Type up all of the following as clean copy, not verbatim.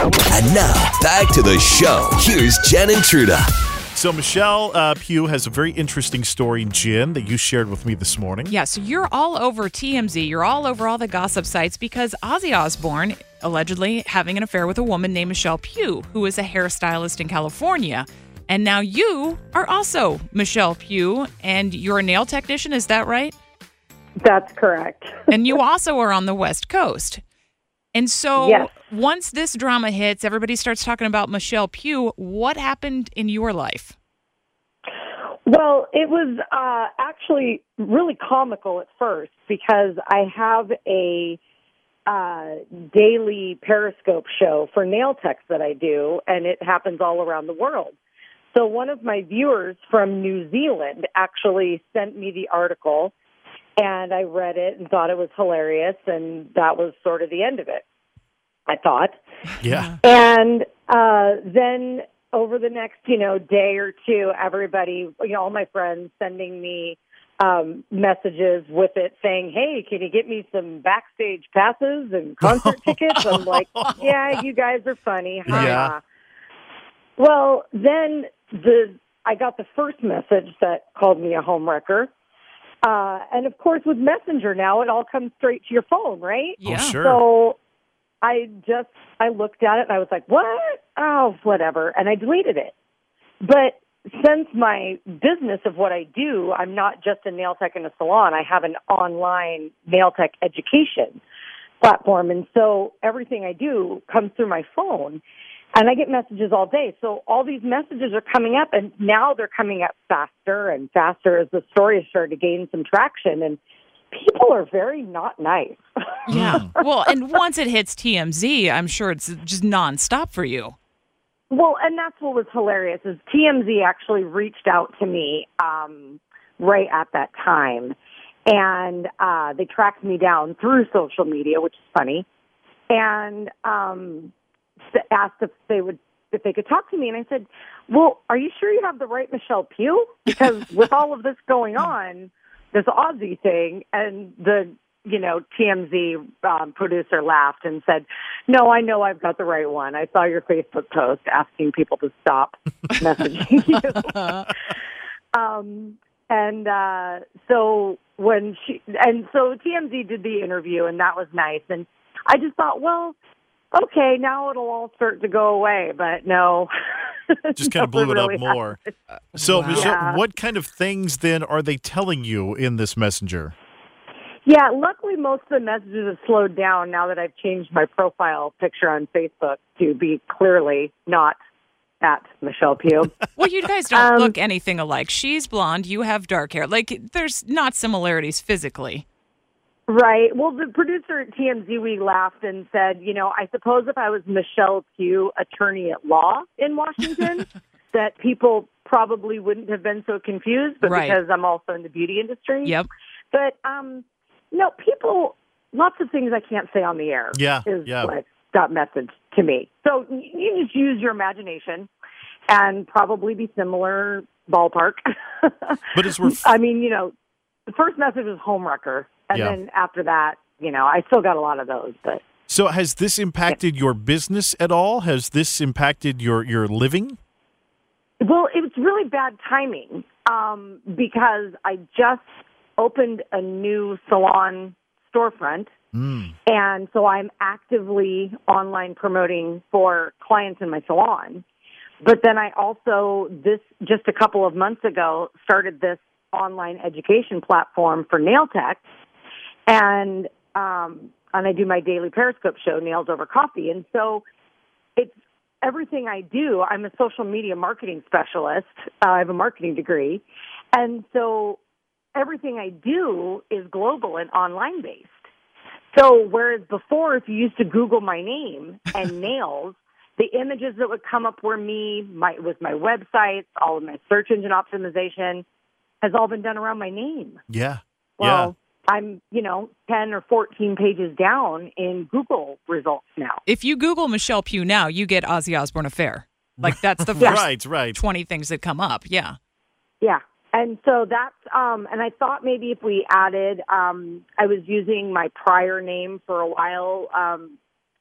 And now, back to the show. Here's Jen and Truda. So Michelle Pugh has a very interesting story, Jen, that you shared with me this morning. Yeah, so you're all over TMZ. You're all over all the gossip sites because Ozzy Osbourne allegedly having an affair with a woman named Michelle Pugh, who is a hairstylist in California. And now you are also Michelle Pugh, and you're a nail technician, is that right? That's correct. And you also are on the West Coast. And so Yes. Once this drama hits, everybody starts talking about Michelle Pugh. What happened in your life? Well, it was actually really comical at first because I have a daily Periscope show for nail techs that I do, and it happens all around the world. So one of my viewers from New Zealand actually sent me the article, and I read it and thought it was hilarious, and that was sort of the end of it, I thought. Yeah. And then over the next, day or two, everybody, all my friends sending me messages with it saying, hey, can you get me some backstage passes and concert tickets? I'm like, yeah, you guys are funny. Yeah. Well, then I got the first message that called me a homewrecker. And of course, with Messenger now, it all comes straight to your phone, right? Yeah. Oh, sure. So I looked at it and I was like, what? Oh, whatever. And I deleted it. But since my business of what I do, I'm not just a nail tech in a salon. I have an online nail tech education platform. And so everything I do comes through my phone. And I get messages all day. So all these messages are coming up, and now they're coming up faster and faster as the story has started to gain some traction. And people are very not nice. Yeah. Well, and once it hits TMZ, I'm sure it's just nonstop for you. Well, and that's what was hilarious is TMZ actually reached out to me right at that time. And they tracked me down through social media, which is funny. And asked if they could talk to me, and I said, well, are you sure you have the right Michelle Pugh? Because with all of this going on, this Aussie thing, and the TMZ producer laughed and said, no, I know I've got the right one. I saw your Facebook post asking people to stop messaging you. So TMZ did the interview, and that was nice. And I just thought, well, okay, now it'll all start to go away, but no. Just kind of blew it really up more. So, Wow. Michelle, Yeah. what kind of things then are they telling you in this messenger? Yeah, luckily most of the messages have slowed down now that I've changed my profile picture on Facebook to be clearly not at Michelle Pugh. Well, you guys don't look anything alike. She's blonde. You have dark hair. Like, there's not similarities physically. Right. Well, the producer at TMZ, we laughed and said, I suppose if I was Michelle Pugh, attorney at law in Washington, that people probably wouldn't have been so confused, but Right. because I'm also in the beauty industry. Yep. But, people, lots of things I can't say on the air Yeah, is yeah. what got messaged to me. So you just use your imagination and probably be similar ballpark. But as we're the first message was homewrecker. And Yeah. then after that, I still got a lot of those. But So has this impacted your business at all? Has this impacted your living? well, it was really bad timing because I just opened a new salon storefront. And so I'm actively online promoting for clients in my salon. But then I also, just a couple of months ago, started this online education platform for nail techs. And I do my daily Periscope show, Nails Over Coffee. And so it's everything I do. I'm a social media marketing specialist. I have a marketing degree. And so everything I do is global and online based. So whereas before, if you used to Google my name and nails, the images that would come up were me, my websites, all of my search engine optimization has all been done around my name. Yeah. Well, I'm, 10 or 14 pages down in Google results now. If you Google Michelle Pugh now, you get Ozzy Osbourne affair. Like, that's the Yeah. first Right. 20 things that come up. Yeah. Yeah. And so that's, and I thought maybe if we added, I was using my prior name for a while,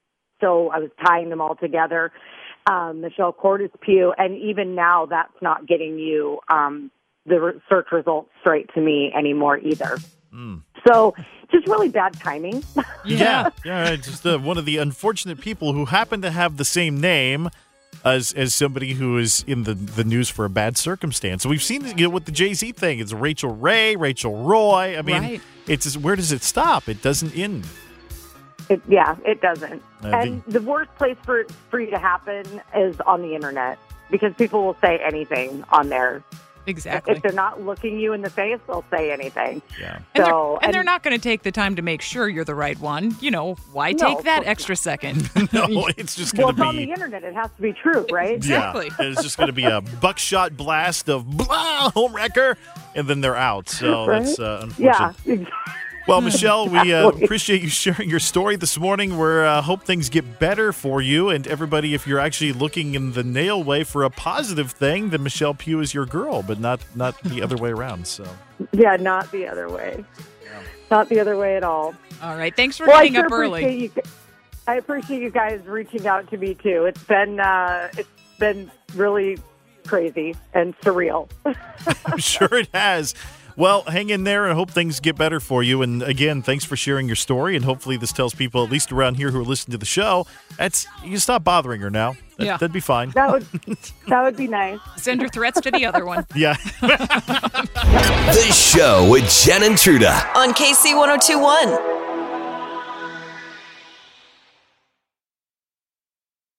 so I was tying them all together. Michelle Cordes Pugh, and even now that's not getting you the search results straight to me anymore either. So just really bad timing. Yeah. Just one of the unfortunate people who happen to have the same name as somebody who is in the news for a bad circumstance. So we've seen with the Jay-Z thing. It's Rachel Ray, Rachel Roy. I mean, Right. It's just, where does it stop? It doesn't end. It doesn't. And the worst place for you to happen is on the internet, because people will say anything on there. Exactly. If they're not looking you in the face, they'll say anything. Yeah. So, and they're not going to take the time to make sure you're the right one. Why No, take of that course extra second? No, it's just well, going it's to on the be... internet. It has to be true, right? Exactly. Yeah, it's just going to be a buckshot blast of blah, home wrecker, and then they're out. So Right? that's unfortunate. Yeah. Well, Michelle, we appreciate you sharing your story this morning. We hope things get better for you. And everybody, if you're actually looking in the nail way for a positive thing, then Michelle Pugh is your girl, but not the other way around. So Yeah, not the other way. Not the other way at all. All right. Thanks for Well, getting up early. I appreciate you guys reaching out to me too. It's been really crazy and surreal. I'm sure it has. Well, hang in there and I hope things get better for you. And again, thanks for sharing your story. And hopefully this tells people, at least around here who are listening to the show, you can stop bothering her now. Yeah. That'd be fine. That would be nice. Send your threats to the other one. Yeah. The show with Jen and Truda. On KC 102.1.